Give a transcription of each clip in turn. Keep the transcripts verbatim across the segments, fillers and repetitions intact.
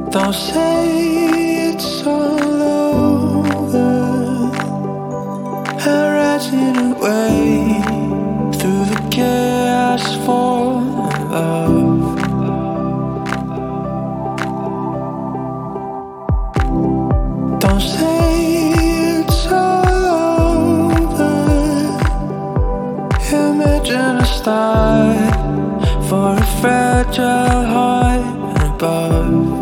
Don't say it's all over. I'm rising away through the chaos for love. Don't say it's all over. Imagine a start for a fragile heart above.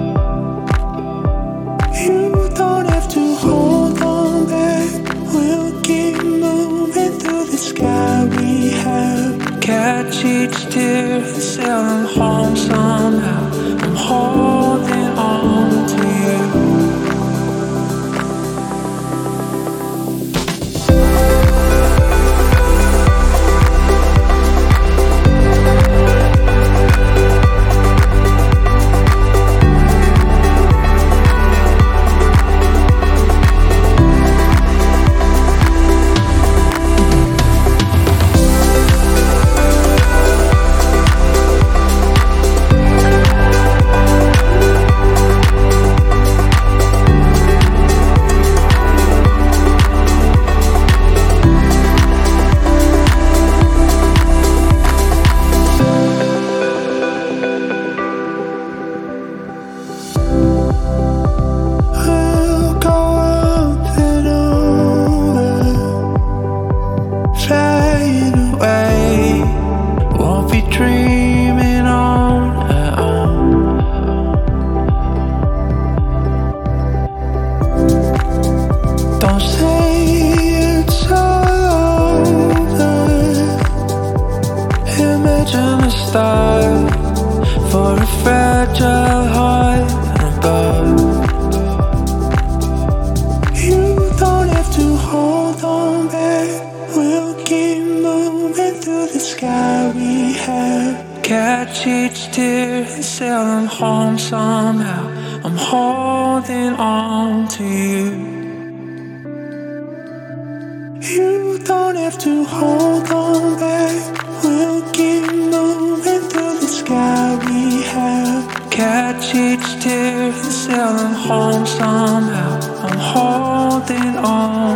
You don't have to hold on back. We'll keep moving through the sky we have. Catch each tear and sail them home somehow. I'm holding on to you. Dreaming on our own. Don't say it's all over. Imagine a star for a fragile heart above. You don't have to hold on back. We'll keep moving through the sky we have. Catch each tear and sail them home somehow. I'm holding on to you. You don't have to hold on back. We'll keep moving through the sky we have. Catch each tear and sail them home somehow. I'm holding on.